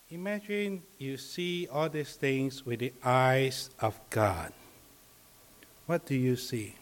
Imagine you see all these things with the eyes of God. What do you see?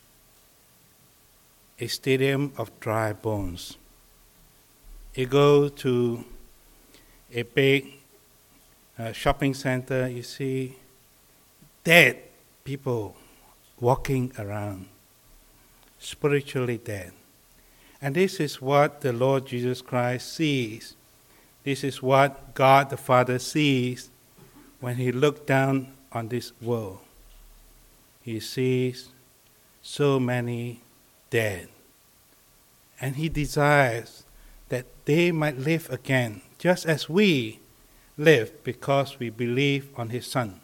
A stadium of dry bones. You go to a big shopping center, you see dead people walking around, spiritually dead. And this is what the Lord Jesus Christ sees. This is what God the Father sees when He looks down on this world. He sees so many dead. And He desires that they might live again, just as we live because we believe on His Son.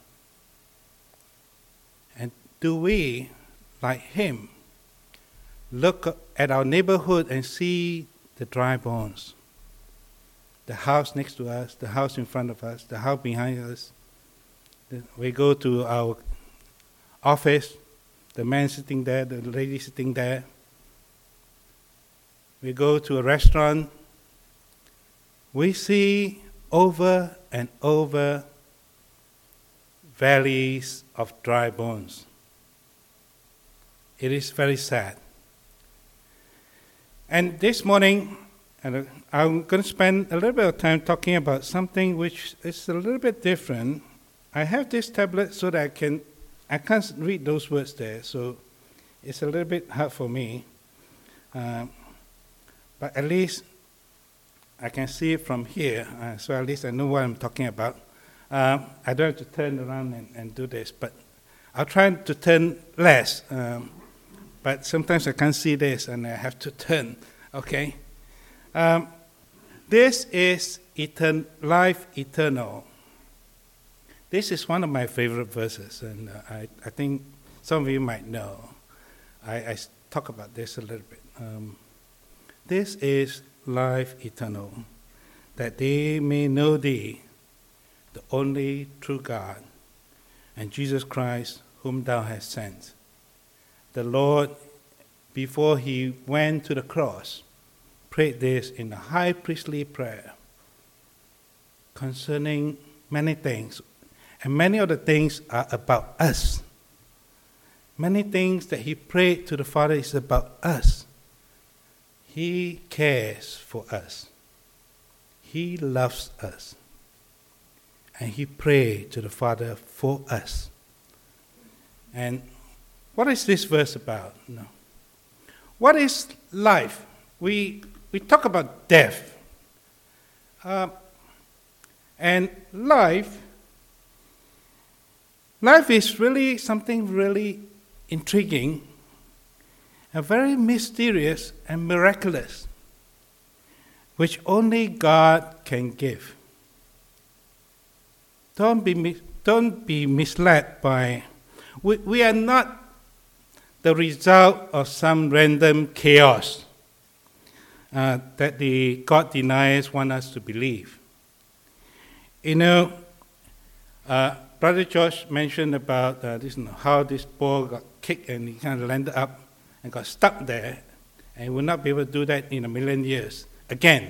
And do we, like Him, look at our neighborhood and see the dry bones? The house next to us, the house in front of us, the house behind us. We go to our office, the man sitting there, the lady sitting there. We go to a restaurant. We see over and over valleys of dry bones. It is very sad. And this morning, and I'm going to spend a little bit of time talking about something which is a little bit different. I have this tablet so that I can't read those words there, so it's a little bit hard for me. But at least I can see it from here, so at least I know what I'm talking about. I don't have to turn around and do this, but I'll try to turn less. But sometimes I can't see this and I have to turn, okay? This is life eternal. This is one of my favorite verses, and I think some of you might know. I talk about this a little bit. This is life eternal, that they may know Thee, the only true God, and Jesus Christ, whom Thou hast sent. The Lord, before He went to the cross, prayed this in the high priestly prayer concerning many things. And many of the things are about us. Many things that He prayed to the Father is about us. He cares for us. He loves us. And He prayed to the Father for us. And what is this verse about? No. What is life? We talk about death. And life is really something really intriguing and very mysterious and miraculous, which only God can give. Don't be misled by... We are not the result of some random chaos that the God deniers want us to believe. You know, Brother George mentioned about how this ball got kicked and he kind of landed up and got stuck there, and he will not be able to do that in 1,000,000 years again.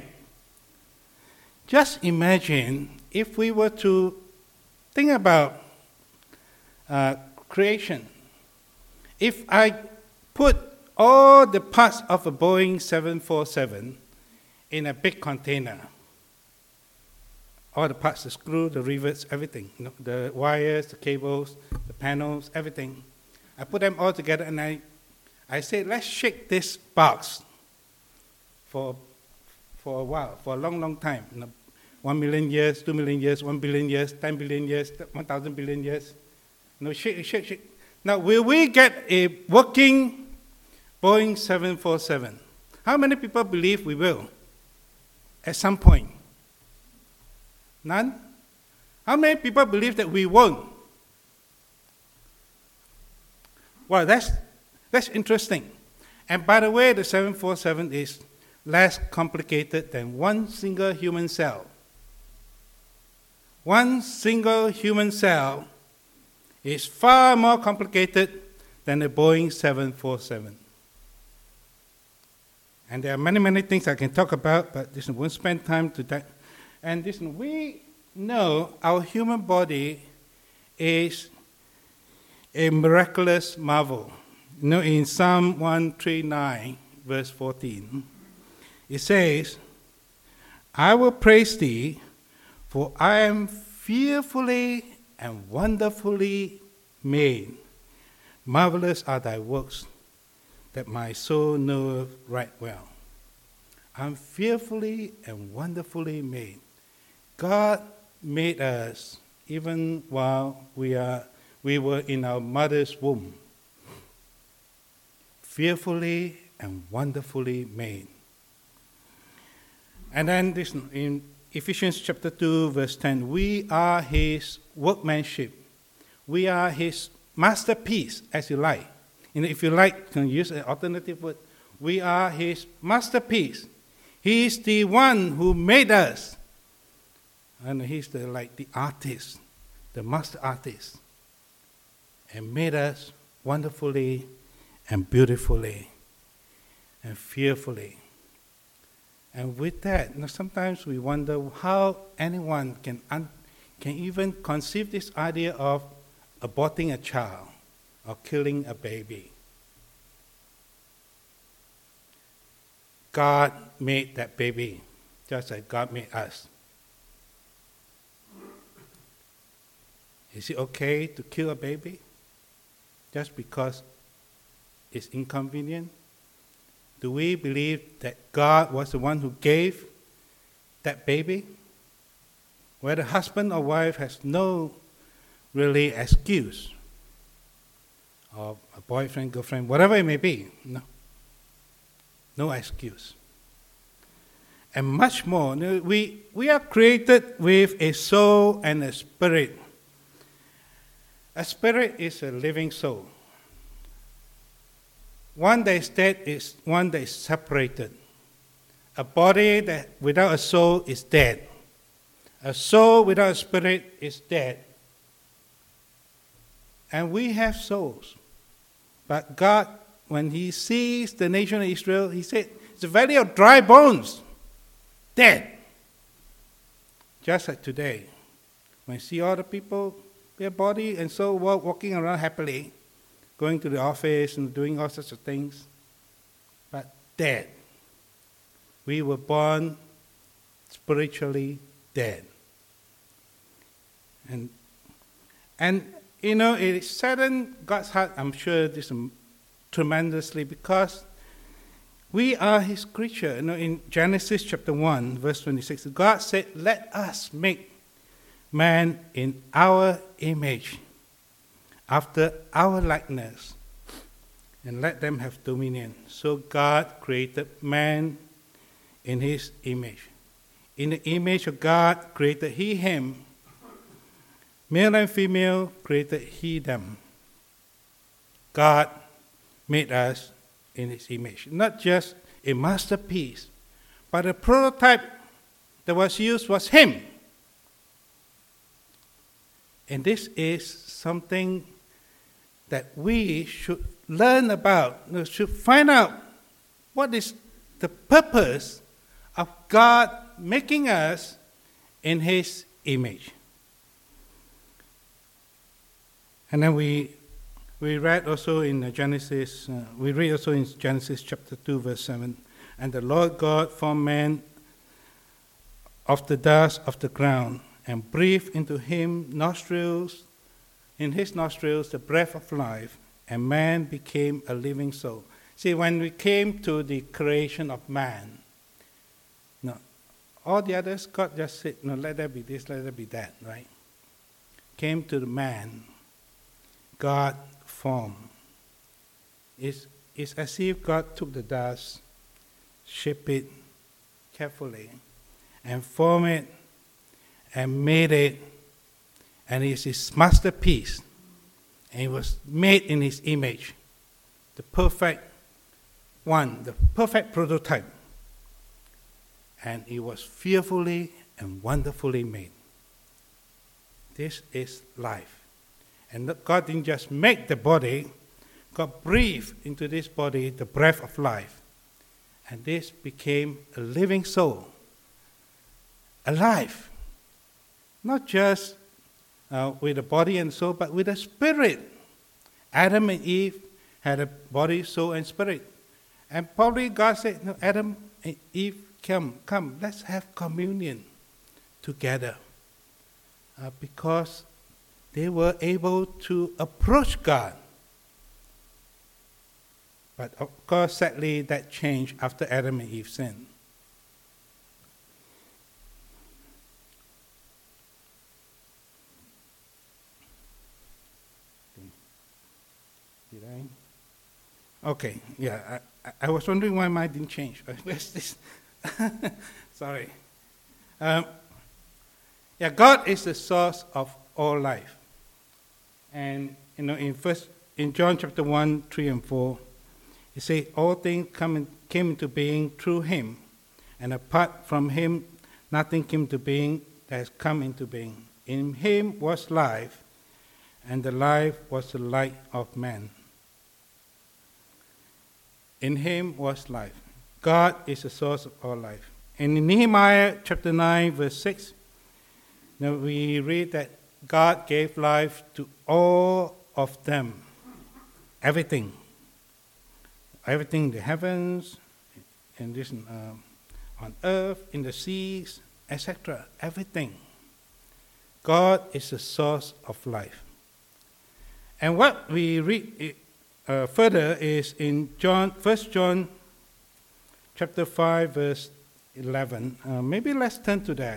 Just imagine if we were to think about creation. If I put all the parts of a Boeing 747 in a big container, all the parts, the screw, the rivets, everything, the wires, the cables, the panels, everything. I put them all together and I say, let's shake this box for a while, for a long, long time. 1,000,000 years, 2,000,000 years, 1,000,000,000 years, 10,000,000,000 years, 1,000,000,000,000 years. Shake. Now, will we get a working Boeing 747? How many people believe we will at some point? None? How many people believe that we won't? Well, that's interesting. And by the way, the 747 is less complicated than one single human cell. One single human cell is far more complicated than a Boeing 747. And there are many, many things I can talk about, but won't spend time to that. And we No, our human body is a miraculous marvel. In Psalm 139, verse 14, it says, I will praise thee, for I am fearfully and wonderfully made. Marvelous are thy works, that my soul knoweth right well. I'm fearfully and wonderfully made. God made us even while we were in our mother's womb. Fearfully and wonderfully made. And then this in Ephesians chapter 2, verse 10, we are his workmanship. We are his masterpiece, as you like. If you like, you can use an alternative word. We are his masterpiece. He is the one who made us. And he's the artist, the master artist. And made us wonderfully and beautifully and fearfully. And with that, sometimes we wonder how anyone can even conceive this idea of aborting a child or killing a baby. God made that baby just like God made us. Is it okay to kill a baby just because it's inconvenient? Do we believe that God was the one who gave that baby? Where the husband or wife has no really excuse, or a boyfriend, girlfriend, whatever it may be. No excuse. And much more, we are created with a soul and a spirit. A spirit is a living soul. One that is dead is one that is separated. A body that without a soul is dead. A soul without a spirit is dead. And we have souls. But God, when he sees the nation of Israel, he said, it's a valley of dry bones. Dead. Just like today. When you see all the people, their body and soul walking around happily, going to the office and doing all sorts of things, but dead. We were born spiritually dead. And it saddened God's heart, I'm sure, this tremendously, because we are his creature. In Genesis chapter 1, verse 26, God said, let us make man in our image, after our likeness, and let them have dominion. So God created man in his image. In the image of God created he him. Male and female created he them. God made us in his image. Not just a masterpiece, but the prototype that was used was him. And this is something that we should learn about, should find out what is the purpose of God making us in his image. And then we read also in Genesis, chapter 2, verse 7, and the Lord God formed man of the dust of the ground and breathed into him in his nostrils the breath of life, and man became a living soul. See, when we came to the creation of man, all the others, God just said, let there be this, let there be that, right? Came to the man, God formed. It's as if God took the dust, shaped it carefully, and formed it, and made it, and it's his masterpiece. And it was made in his image, the perfect one, the perfect prototype. And it was fearfully and wonderfully made. This is life. And God didn't just make the body, God breathed into this body the breath of life. And this became a living soul, alive. not just with the body and soul, but with the spirit. Adam and Eve had a body, soul, and spirit. And probably God said, no, Adam and Eve, come, let's have communion together. Because they were able to approach God. But of course, sadly, that changed after Adam and Eve sinned. Did I? Okay, yeah. I was wondering why mine didn't change. Where's this? Sorry. God is the source of all life. And in John chapter 1, 3 and 4, it says, all things came into being through him, and apart from him, nothing came into being that has come into being. In him was life, and the life was the light of man. In him was life. God is the source of all life. And in Nehemiah chapter 9, verse 6, now we read that God gave life to all of them. Everything, the heavens, and this on earth, in the seas, etc. Everything. God is the source of life. And what we read further is in 1 John chapter 5, verse 11. Maybe let's turn to that.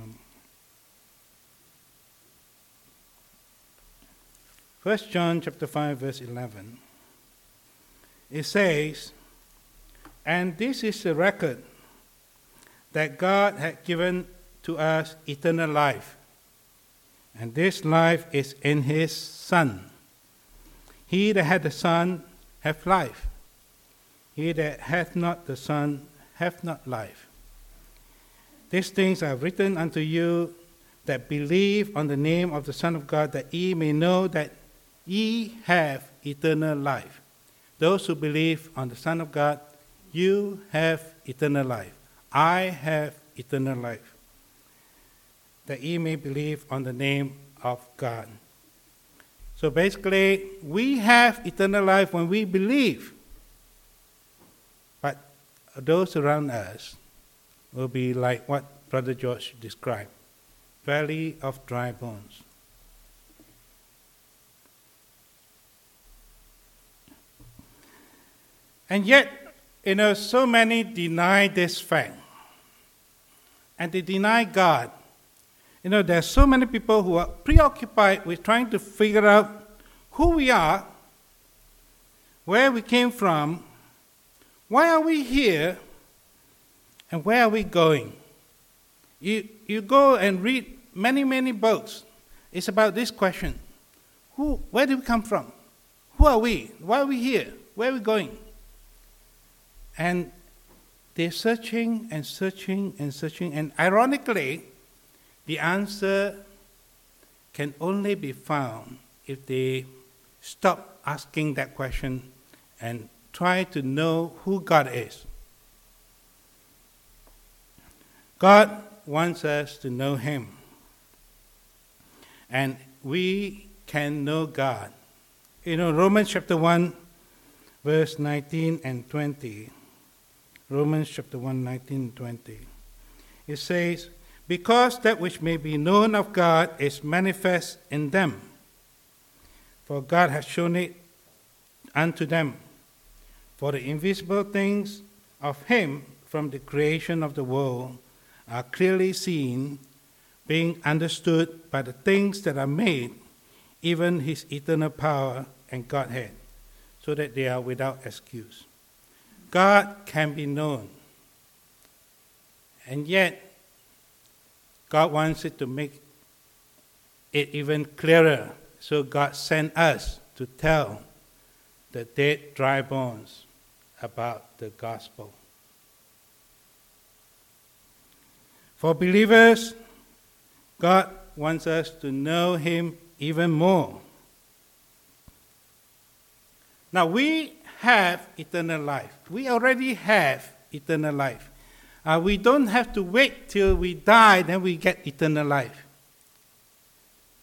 1 John chapter 5, verse 11. It says, and this is the record that God had given to us eternal life, and this life is in his Son. He that hath the Son hath life. He that hath not the Son hath not life. These things I have written unto you that believe on the name of the Son of God, that ye may know that ye have eternal life. Those who believe on the Son of God, you have eternal life. I have eternal life. That ye may believe on the name of God. So basically, we have eternal life when we believe. But those around us will be like what Brother George described, valley of dry bones. And yet, so many deny this fact. And they deny God. There are so many people who are preoccupied with trying to figure out who we are, where we came from, why are we here, and where are we going. You go and read many books. It's about this question. Where did we come from? Who are we? Why are we here? Where are we going? And they're searching, and ironically, the answer can only be found if they stop asking that question and try to know who God is. God wants us to know him. And we can know God. Romans chapter 1, verse 19 and 20. Romans chapter 1, 19 and 20. It says, because that which may be known of God is manifest in them, for God has shown it unto them. For the invisible things of him from the creation of the world are clearly seen, being understood by the things that are made, even his eternal power and Godhead, so that they are without excuse. God can be known. And yet, God wants it to make it even clearer. So God sent us to tell the dead, dry bones about the gospel. For believers, God wants us to know him even more. Now, we have eternal life. We already have eternal life. We don't have to wait till we die, then we get eternal life.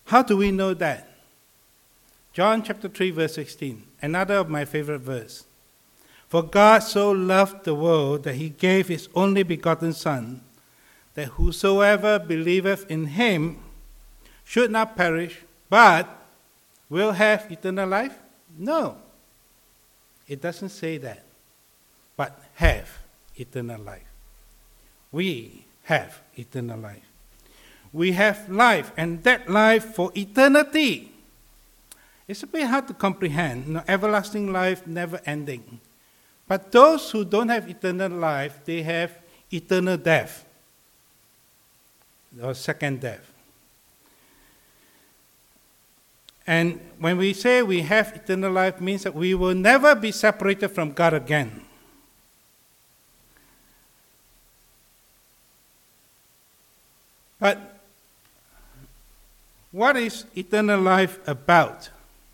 How do we know that? John chapter 3, verse 16, another of my favorite verse. For God so loved the world that he gave his only begotten Son, that whosoever believeth in him should not perish, but will have eternal life? No. It doesn't say that. But have eternal life. We have eternal life. We have life, and that life for eternity. It's a bit hard to comprehend. Everlasting life, never ending. But those who don't have eternal life, they have eternal death, or second death. And when we say we have eternal life, means that we will never be separated from God again. But what is eternal life about?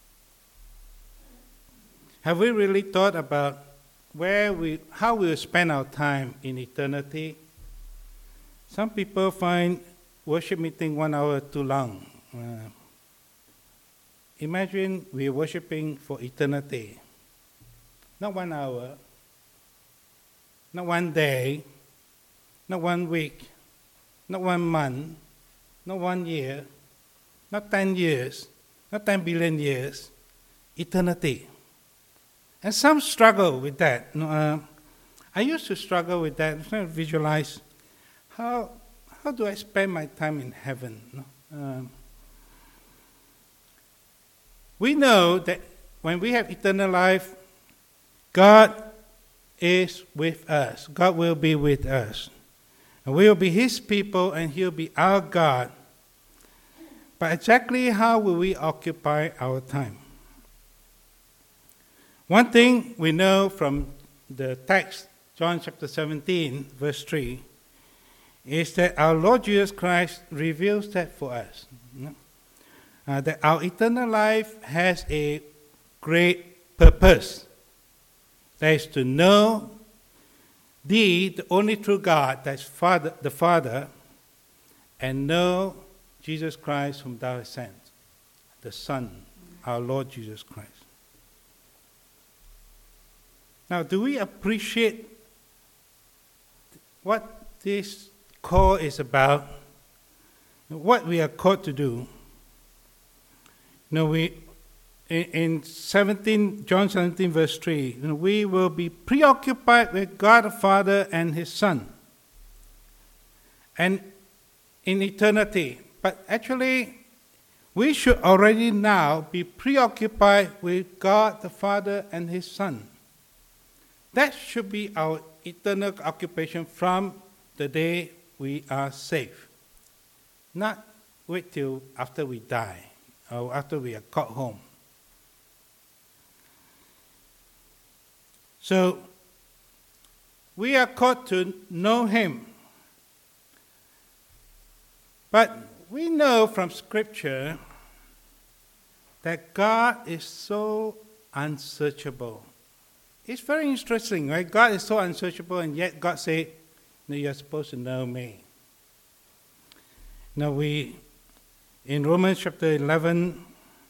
Have we really thought about how we will spend our time in eternity? Some people find worship meeting 1 hour too long. Imagine we're worshiping for eternity. Not 1 hour, not 1 day, not 1 week, not 1 month, not 1 year, not 10 years, not 10 billion years, eternity. And some struggle with that. I used to struggle with that. I'm trying to visualize how do I spend my time in heaven? We know that when we have eternal life, God is with us. God will be with us. And we will be his people, and he'll be our God. But exactly how will we occupy our time? One thing we know from the text, John chapter 17, verse 3, is that our Lord Jesus Christ reveals that for us. That our eternal life has a great purpose. That is to know the only true God, that's the Father, and know Jesus Christ whom thou hast sent, the Son, our Lord Jesus Christ. Now, do we appreciate what this call is about, what we are called to do? In John 17, verse 3, we will be preoccupied with God the Father and his Son, and in eternity. But actually, we should already now be preoccupied with God the Father and his Son. That should be our eternal occupation from the day we are saved. Not wait till after we die or after we are caught home. So, we are called to know him. But we know from Scripture that God is so unsearchable. It's very interesting, right? God is so unsearchable, and yet God said, no, you're supposed to know me. Now in Romans chapter 11,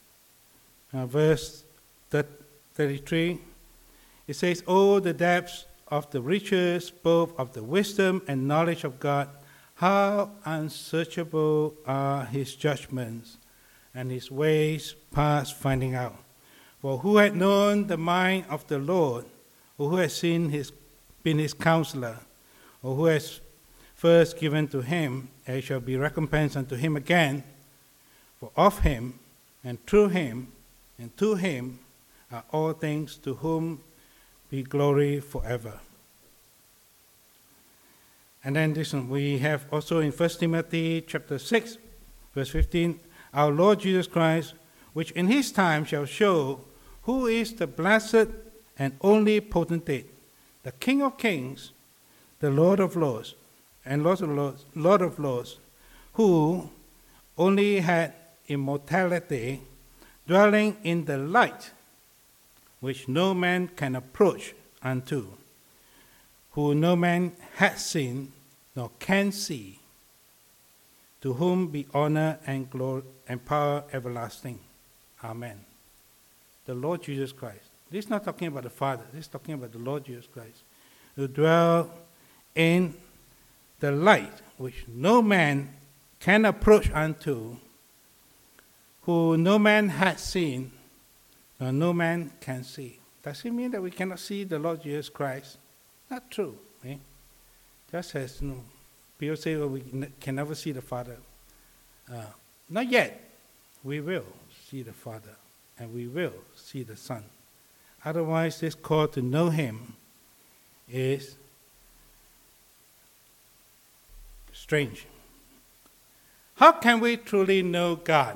verse 33, it says, oh, the depths of the riches, both of the wisdom and knowledge of God, how unsearchable are his judgments, and his ways past finding out. For who had known the mind of the Lord, or who has been his counselor, or who has first given to him, and shall be recompensed unto him again? For of him, and through him, and to him are all things, to whom be glory forever. And then this one, we have also in 1 Timothy chapter 6, verse 15, our Lord Jesus Christ, which in his time shall show who is the blessed and only potentate, the King of kings, the Lord of lords, and Lord of lords, who only had immortality, dwelling in the light, which no man can approach unto, who no man has seen nor can see. to whom be honor and glory and power everlasting. Amen. The Lord Jesus Christ. This is not talking about the Father. This is talking about the Lord Jesus Christ, who dwell in the light which no man can approach unto, who no man has seen, nor no man can see. Does it mean that we cannot see the Lord Jesus Christ? Not true. Just as people say, well, we can never see the Father. Not yet. We will see the Father, and we will see the Son. Otherwise, this call to know Him is strange. How can we truly know God?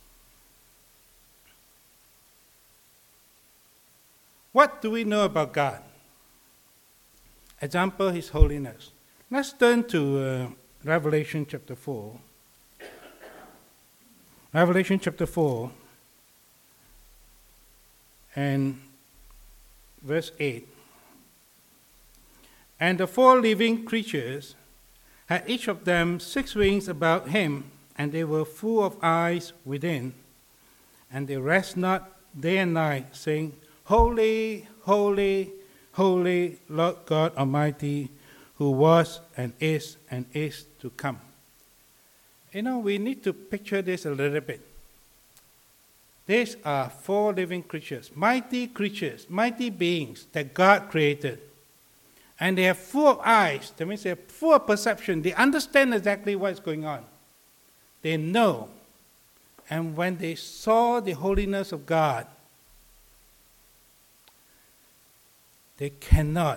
What do we know about God? Example, His holiness. Let's turn to Revelation chapter 4. Revelation chapter 4 and verse 8. And the 4 living creatures had each of them 6 wings about him, and they were full of eyes within, and they rest not day and night, saying, Holy, holy, holy, Lord God Almighty, who was and is to come. We need to picture this a little bit. These are 4 living creatures, mighty beings that God created. And they have full of eyes, that means they have full of perception. They understand exactly what's going on. They know. And when they saw the holiness of God, they cannot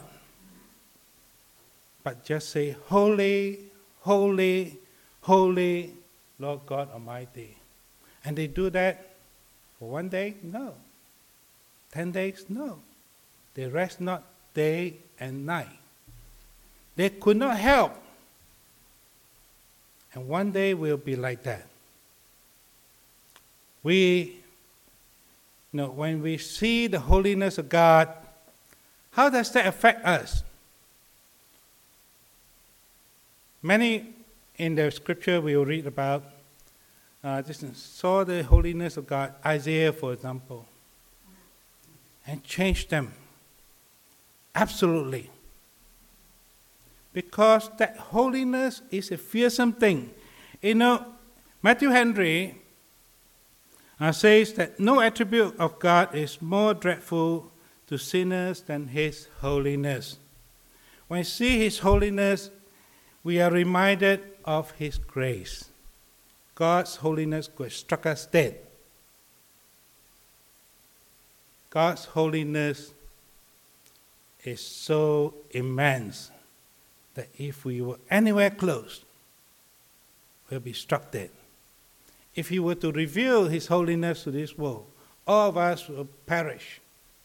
but just say, Holy, holy, holy, Lord God Almighty. And they do that for 1 day? No. 10 days? No. They rest not day and night. They could not help. And one day we'll be like that. When we see the holiness of God, how does that affect us? Many in the scripture we will read about saw the holiness of God, Isaiah, for example, and changed them. Absolutely. Because that holiness is a fearsome thing. Matthew Henry says that no attribute of God is more dreadful to sinners than His holiness. When we see His holiness, we are reminded of His grace. God's holiness could have struck us dead. God's holiness is so immense that if we were anywhere close, we'll be struck dead. If He were to reveal His holiness to this world, all of us will perish,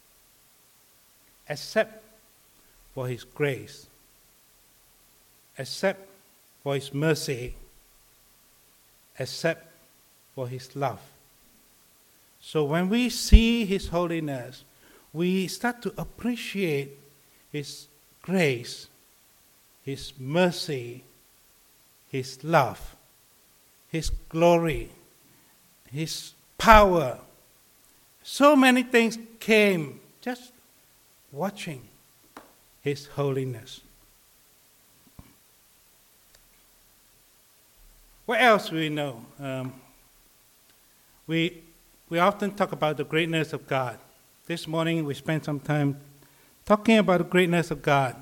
except for His grace, except for His mercy, except for His love. So when we see His holiness, we start to appreciate His grace, His mercy, His love, His glory, His power. So many things came just watching His holiness. What else we know? We often talk about the greatness of God. This morning we spent some time talking about the greatness of God.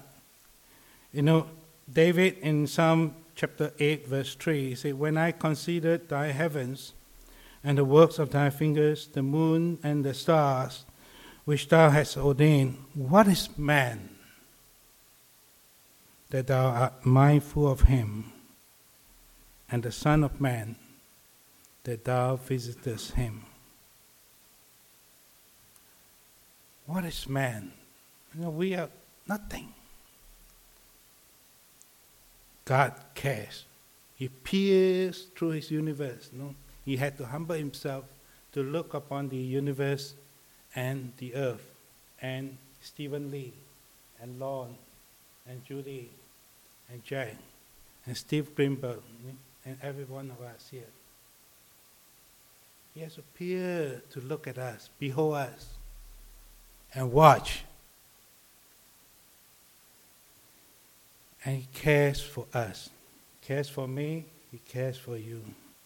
David in Psalm chapter 8 verse 3, he said, When I considered thy heavens and the works of thy fingers, the moon and the stars, which thou hast ordained, what is man that thou art mindful of him, and the Son of Man that thou visitest him? What is man? We are nothing. God cares. He peers through His universe. He had to humble Himself to look upon the universe and the earth, and Stephen Lee, and Lorne, and Judy, and Jack, and Steve Greenberg, and every one of us here. He has appeared to look at us, behold us, and watch. And He cares for us. He cares for me, He cares for you.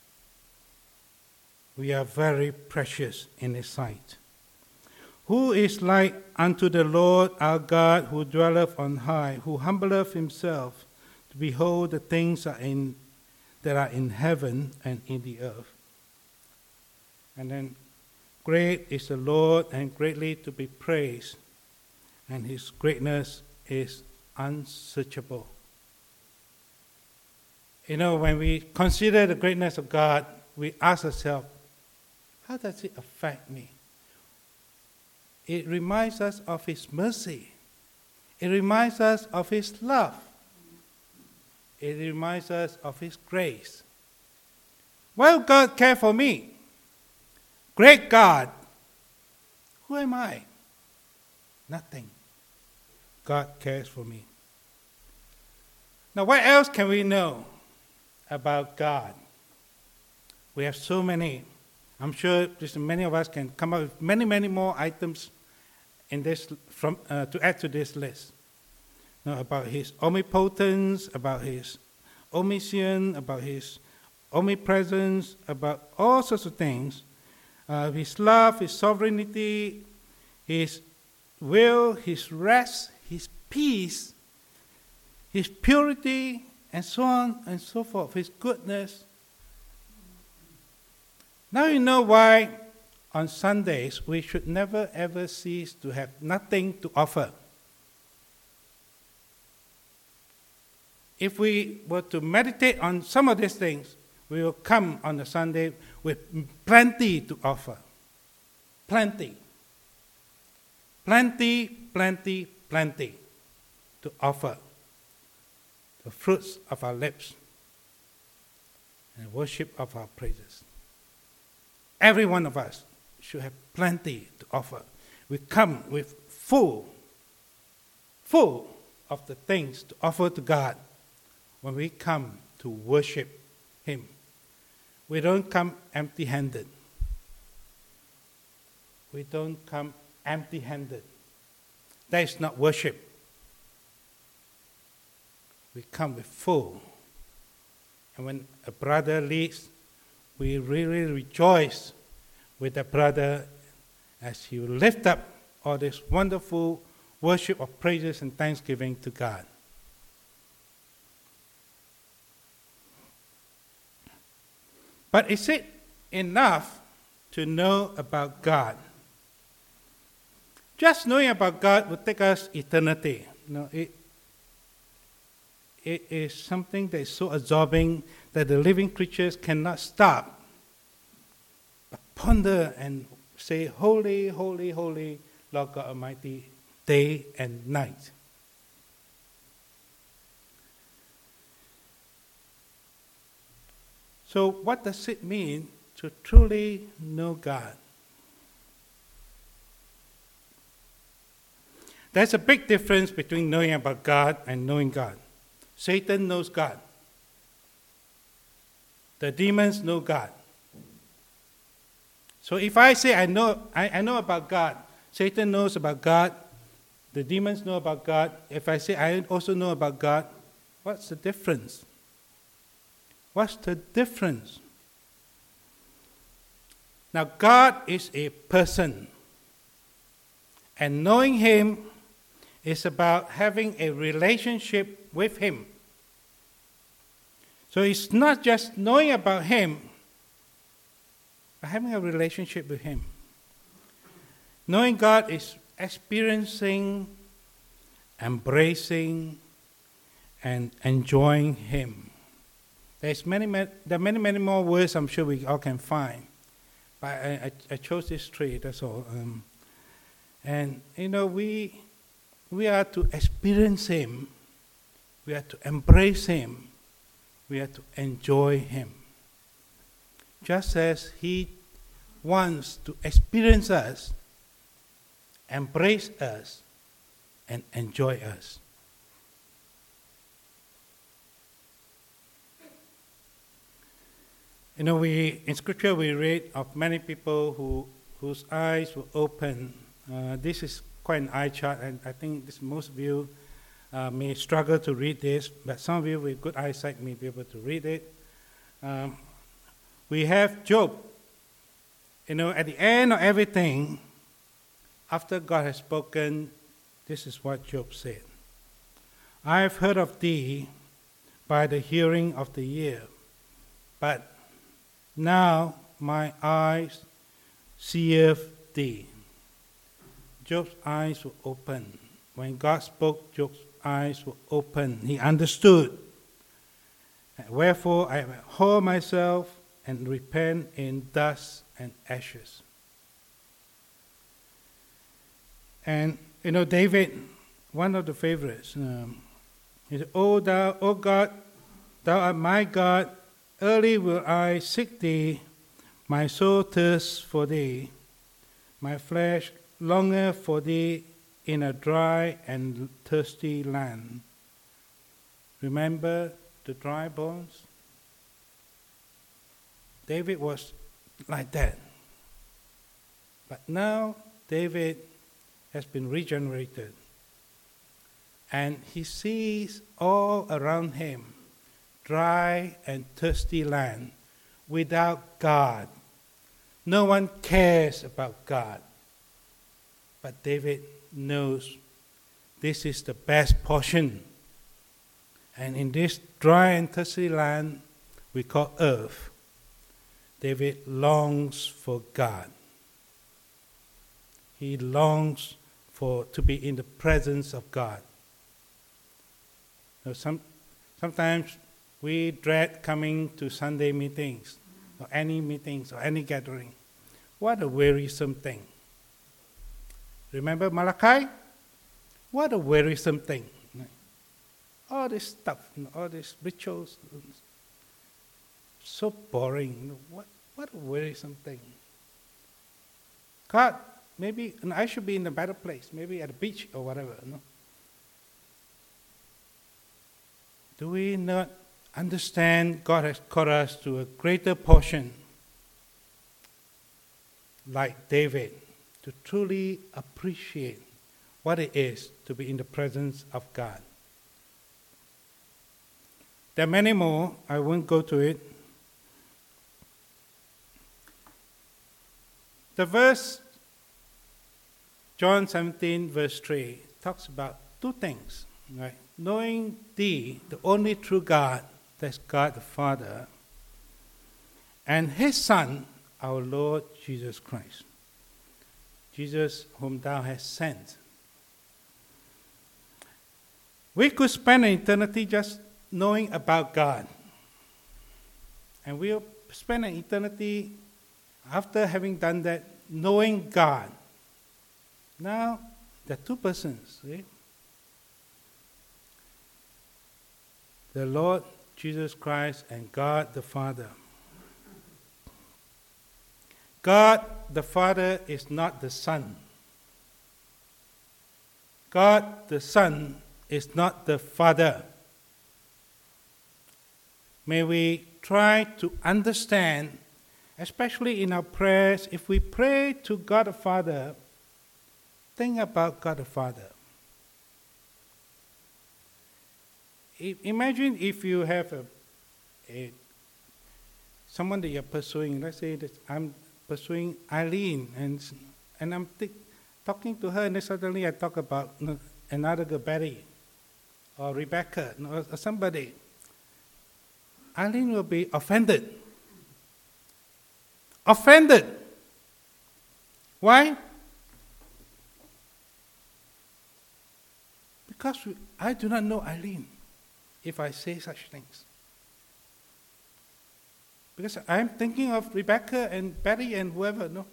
We are very precious in His sight. Who is like unto the Lord our God, who dwelleth on high, who humbleth Himself to behold the things that are in heaven and in the earth? And then, great is the Lord and greatly to be praised, and His greatness is unsearchable. You know, when we consider the greatness of God, we ask ourselves, how does it affect me? It reminds us of His mercy. It reminds us of His love. It reminds us of His grace. Why would God care for me? Great God. Who am I? Nothing. God cares for me. Now, what else can we know about God? We have so many. I'm sure just many of us can come up with many, many more items in this to add to this list. Now, about His omnipotence, about His omniscience, about His omnipresence, about all sorts of things. His love, His sovereignty, His will, His rest, His peace, His purity, and so on and so forth, His goodness. Now you know why on Sundays we should never ever cease to have nothing to offer. If we were to meditate on some of these things, we will come on a Sunday with plenty to offer. Plenty. Plenty, plenty, plenty to offer. The fruits of our lips and worship of our praises. Every one of us should have plenty to offer. We come with full of the things to offer to God when we come to worship Him. We don't come empty-handed. We don't come empty-handed. That is not worship. We come with full. And when a brother leads, we really rejoice with the brother as he will lift up all this wonderful worship of praises and thanksgiving to God. But is it enough to know about God? Just knowing about God will take us eternity. No, it is something that is so absorbing that the living creatures cannot stop but ponder and say, Holy, holy, holy, Lord God Almighty, day and night. So what does it mean to truly know God? There's a big difference between knowing about God and knowing God. Satan knows God. The demons know God. So if I say I know about God, Satan knows about God, the demons know about God. If I say I also know about God, what's the difference? What's the difference? Now, God is a person. And knowing Him is about having a relationship with Him. So it's not just knowing about Him, but having a relationship with Him. Knowing God is experiencing, embracing, and enjoying Him. There are many more words I'm sure we all can find. But I chose these three, that's all. And, you know, we are to experience Him. We are to embrace Him. We are to enjoy Him. Just as He wants to experience us, embrace us, and enjoy us. In Scripture we read of many people whose eyes were open. This is quite an eye chart, and I think most of you may struggle to read this, but some of you with good eyesight may be able to read it. We have Job. At the end of everything, after God has spoken, this is what Job said. I have heard of thee by the hearing of the ear, but now my eyes seeth thee. Job's eyes were open. When God spoke, Job's eyes were open. He understood. Wherefore I abhor myself and repent in dust and ashes. And David, one of the favorites, he said, O God, thou art my God, early will I seek thee, my soul thirsts for thee, my flesh longeth for thee in a dry and thirsty land. Remember the dry bones? David was like that. But now David has been regenerated. And he sees all around him dry and thirsty land without God. No one cares about God. But David knows this is the best portion. And in this dry and thirsty land we call earth, David longs for God. He longs to be in the presence of God. Sometimes we dread coming to Sunday meetings or any gathering. What a wearisome thing. Remember Malachi? What a wearisome thing. All this stuff, all these rituals, so boring. What a wearisome thing. God, maybe I should be in a better place, maybe at the beach or whatever. No? Do we not understand God has called us to a greater portion, like David, to truly appreciate what it is to be in the presence of God? There are many more. I won't go to it. The verse, John 17, verse 3, talks about two things, right? Knowing thee, the only true God, that's God the Father, and his Son, our Lord Jesus Christ. Jesus whom thou hast sent. We could spend an eternity just knowing about God. And we'll spend an eternity after having done that, knowing God. Now, there are two persons, right? The Lord Jesus Christ and God the Father. God the Father is not the Son. God the Son is not the Father. May we try to understand, especially in our prayers, if we pray to God the Father, think about God the Father. Imagine if you have someone that you're pursuing. Let's say that I'm pursuing Eileen, and I'm talking to her, and then suddenly I talk about another girl, Betty, or Rebecca, or somebody. Eileen will be offended. Offended. Why? Because I do not know Eileen if I say such things. Because I'm thinking of Rebecca and Betty and whoever. No,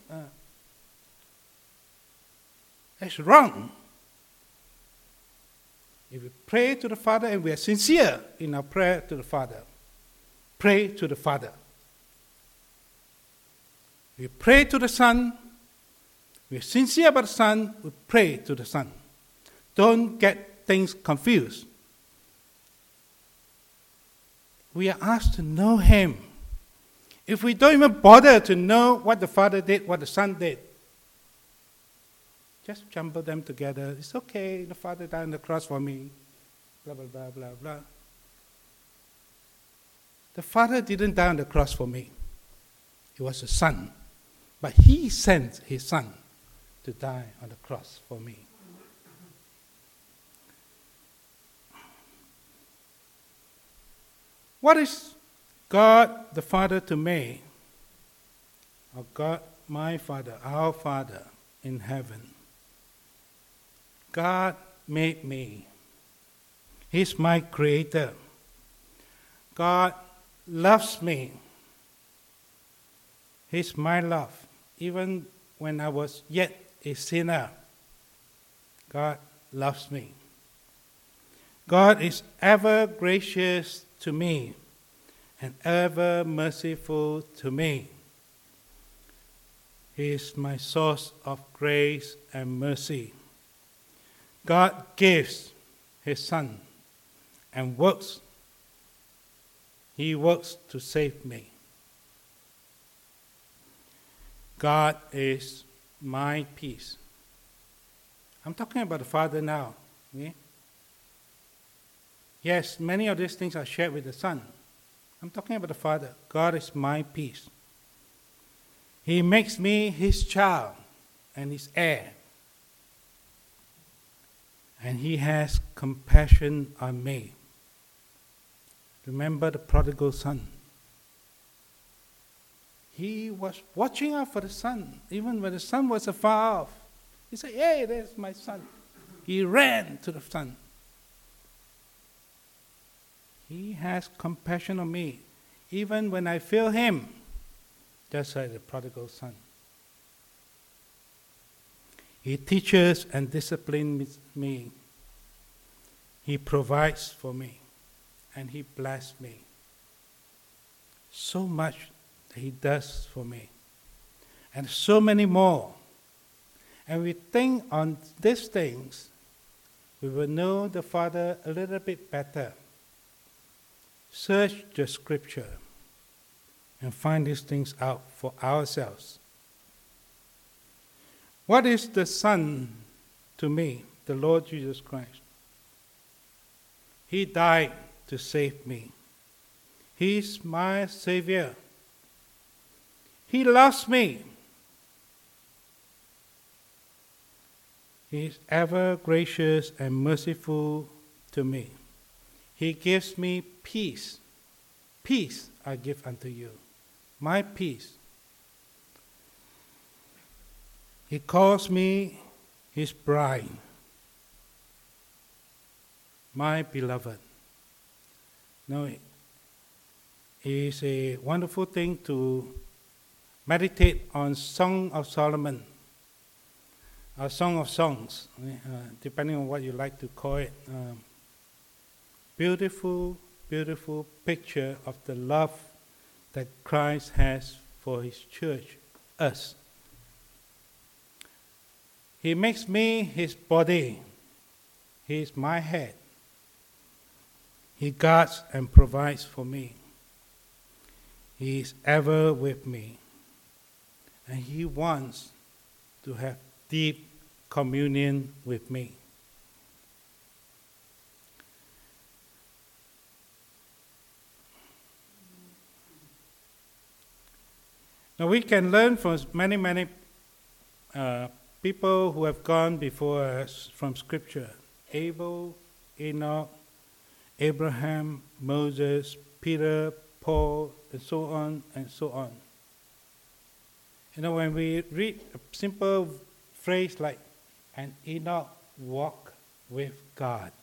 that's wrong. If we pray to the Father and we are sincere in our prayer to the Father, pray to the Father. We pray to the Son. We are sincere about the Son. We pray to the Son. Don't get things confused. We are asked to know Him. If we don't even bother to know what the Father did, what the Son did, just jumble them together. It's okay, the Father died on the cross for me, blah, blah, blah, blah, blah. The Father didn't die on the cross for me. It was the Son. But He sent His Son to die on the cross for me. What is God the Father to me? Or God, my Father, our Father in heaven. God made me. He's my creator. God loves me. He's my love. Even when I was yet a sinner, God loves me. God is ever gracious to me and ever merciful to me. He is my source of grace and mercy. God gives His Son and works. He works to save me. God is my peace. I'm talking about the Father now. Okay? Yes, many of these things are shared with the Son. I'm talking about the Father. God is my peace. He makes me His child and His heir. And He has compassion on me. Remember the prodigal son. He was watching out for the son, even when the son was afar off. He said, "Hey, there's my son." He ran to the son. He has compassion on me, even when I fail Him, just like the prodigal son. He teaches and disciplines me. He provides for me, and He blesses me. So much that He does for me, and so many more. And we think on these things, we will know the Father a little bit better. Search the Scripture and find these things out for ourselves. What is the Son to me? The Lord Jesus Christ. He died to save me. He's my Savior. He loves me. He is ever gracious and merciful to me. He gives me peace. Peace I give unto you. My peace. He calls me His bride. My beloved. Now, it is a wonderful thing to meditate on Song of Solomon, or Song of Songs, depending on what you like to call it. Beautiful, beautiful picture of the love that Christ has for His church, us. He makes me His body. He is my head. He guards and provides for me. He is ever with me. And He wants to have deep communion with me. Now we can learn from many people who have gone before us from Scripture. Abel, Enoch, Abraham, Moses, Peter, Paul, and so on and so on. You know, when we read a simple phrase like, "And Enoch walked with God,"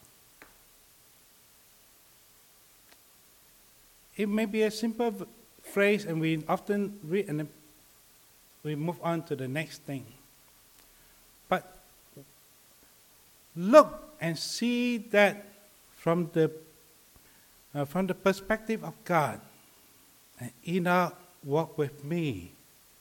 it may be a simple phrase, and we often read and then we move on to the next thing. But look and see that from the perspective of God. And Enoch walked with me.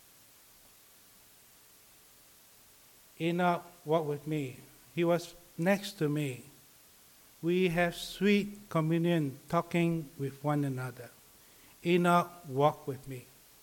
Enoch walked with me. He was next to me. We have sweet communion, talking with one another. Enoch walked with me.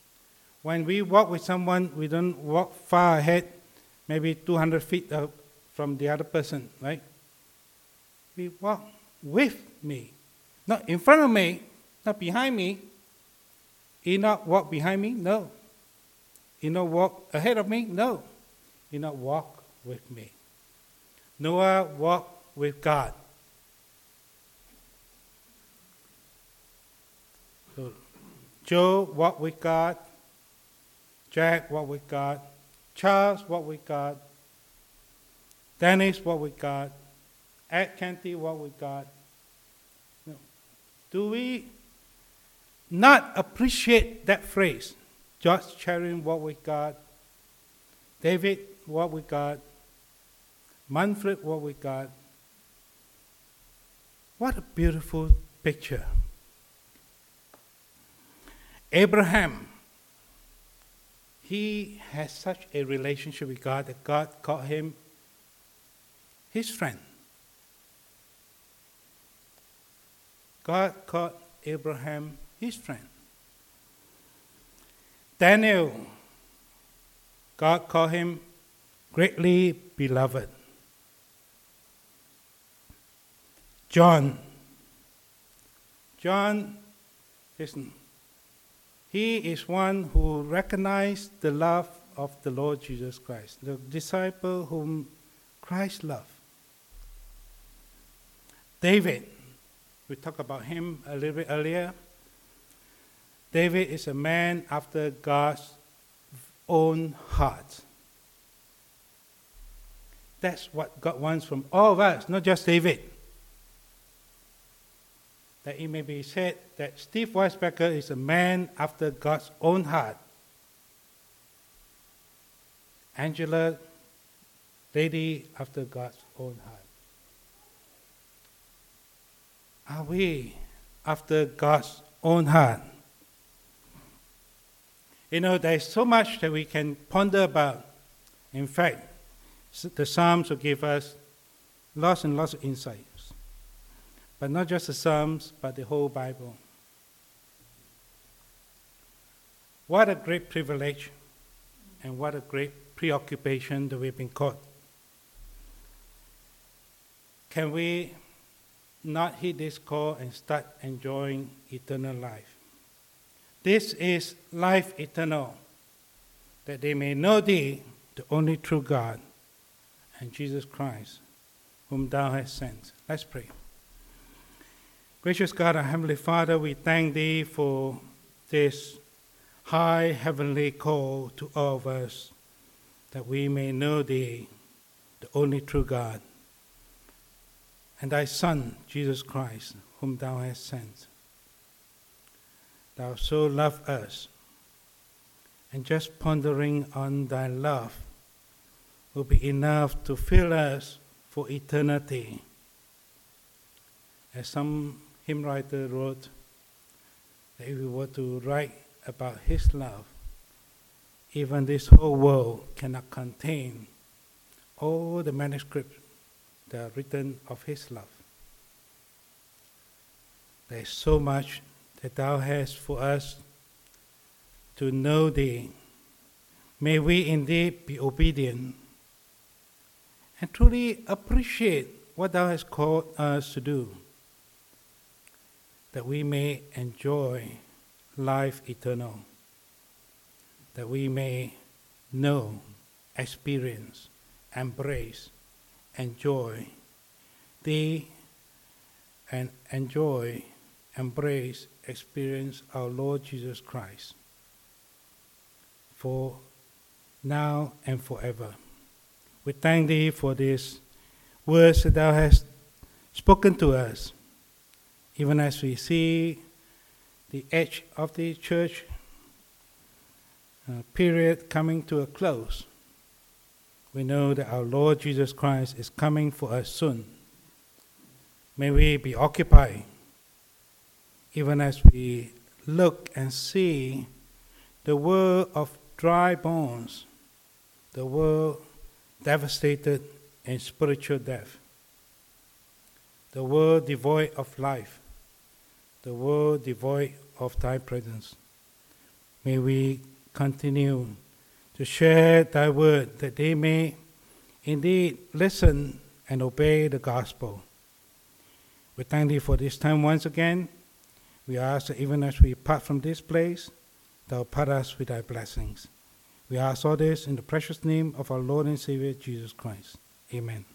When we walk with someone, we don't walk far ahead, maybe 200 feet from the other person, right? We walk with me, not in front of me, not behind me. Enoch walk behind me? No. Enoch walk ahead of me? No. Enoch walk with me. Noah walked with God. So Joe walked with God. Jack walked with God. Charles walked with God. Dennis walked with God. Ed Canty walked with God. No. Do we not appreciate that phrase? George Charin walked with God. David walked with God. Manfred walked with God. What a beautiful picture. Abraham, he has such a relationship with God that God called him his friend. God called Abraham his friend. Daniel, God called him greatly beloved. John, listen, he is one who recognized the love of the Lord Jesus Christ, the disciple whom Christ loved. David, we talked about him a little bit earlier. David is a man after God's own heart. That's what God wants from all of us, not just David. That it may be said that Steve Weisbecker is a man after God's own heart. Angela, lady after God's own heart. Are we after God's own heart? You know, there's so much that we can ponder about. In fact, the Psalms will give us lots and lots of insights. But not just the Psalms, but the whole Bible. What a great privilege and what a great preoccupation that we've been called. Can we not heed this call and start enjoying eternal life? This is life eternal, that they may know thee, the only true God, and Jesus Christ, whom thou hast sent. Let's pray. Gracious God, our Heavenly Father, we thank thee for this high heavenly call to all of us, that we may know thee, the only true God, and thy Son, Jesus Christ, whom thou hast sent. Thou so loved us, and just pondering on thy love will be enough to fill us for eternity. As some hymn writer wrote, that if we were to write about his love, even this whole world cannot contain all the manuscripts that are written of his love. There is so much that thou hast for us to know thee. May we indeed be obedient and truly appreciate what thou hast called us to do, that we may enjoy life eternal, that we may know, experience, embrace, enjoy thee, and enjoy, embrace, experience our Lord Jesus Christ for now and forever. We thank thee for these words that thou hast spoken to us, even as we see the edge of the church period coming to a close. We know that our Lord Jesus Christ is coming for us soon. May we be occupied, even as we look and see the world of dry bones, the world devastated in spiritual death, the world devoid of life, the world devoid of thy presence. May we continue to share thy word, that they may indeed listen and obey the gospel. We thank thee for this time once again. We ask that even as we part from this place, thou part us with thy blessings. We ask all this in the precious name of our Lord and Savior, Jesus Christ. Amen.